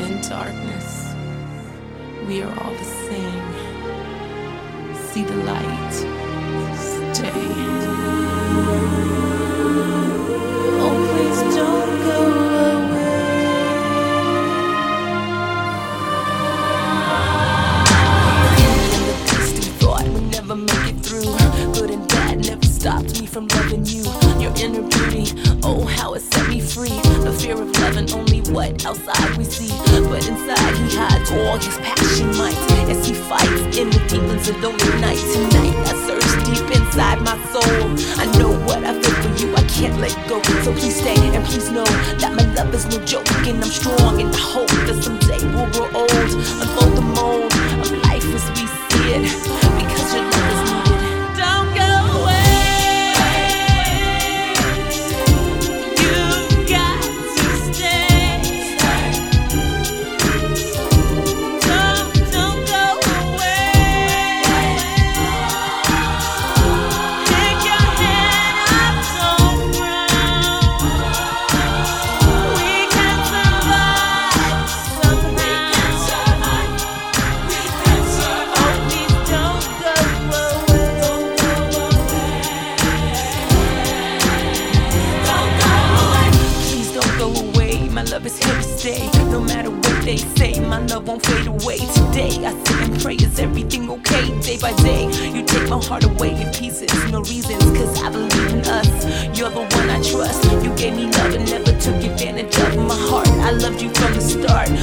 In darkness, we are all the same. See the light, stay. Oh, please don't go away. In the distant thought we never make it through. Good and bad never stopped me from loving you. Your inner beauty, oh how it set me free. The fear of loving only what outside we see, but inside he hides all his passion might as he fights in the demons alone at night. Tonight I search deep inside my soul. I know what I feel for you, I can't let go. So please stay and please know that my love is no joke, and I'm strong and I hope that someday we'll grow old. Unfold the mold of life as we see it, because your love is needed. Don't go away. My love is here to stay. No matter what they say, my love won't fade away. Today I sit and pray, is everything okay? Day by day, you take my heart away in pieces. No reasons, cause I believe in us. You're the one I trust. You gave me love and never took advantage of my heart. I loved you from the start.